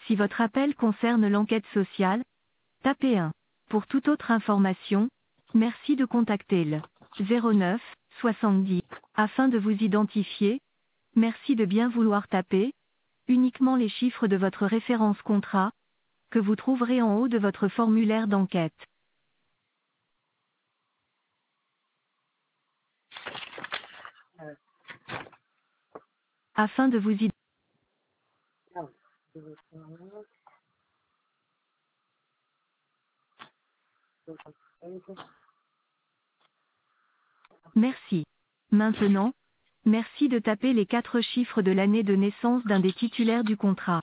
Si votre appel concerne l'enquête sociale, tapez 1. Pour toute autre information, merci de contacter le 09 70. Afin de vous identifier, merci de bien vouloir taper uniquement les chiffres de votre référence contrat, que vous trouverez en haut de votre formulaire d'enquête. Afin de vous identifier, merci. Maintenant, merci de taper les 4 chiffres de l'année de naissance d'un des titulaires du contrat.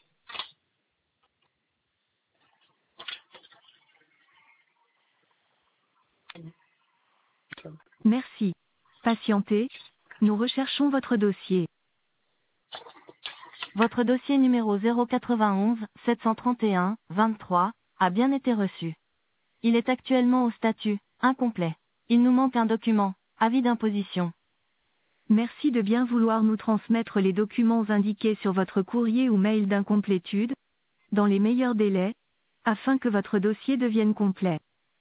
Merci. Patientez, nous recherchons votre dossier. Votre dossier numéro 091 731 23 a bien été reçu. Il est actuellement au statut incomplet. Il nous manque un document, avis d'imposition. Merci de bien vouloir nous transmettre les documents indiqués sur votre courrier ou mail d'incomplétude, dans les meilleurs délais, afin que votre dossier devienne complet.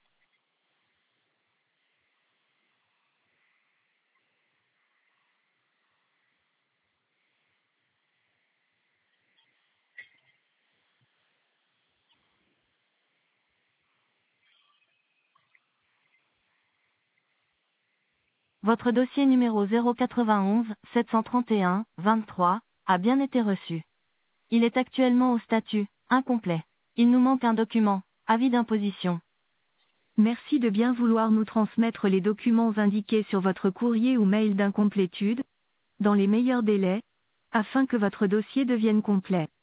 Votre dossier numéro 091 731 23 a bien été reçu. Il est actuellement au statut incomplet. Il nous manque un document, avis d'imposition. Merci de bien vouloir nous transmettre les documents indiqués sur votre courrier ou mail d'incomplétude, dans les meilleurs délais, afin que votre dossier devienne complet.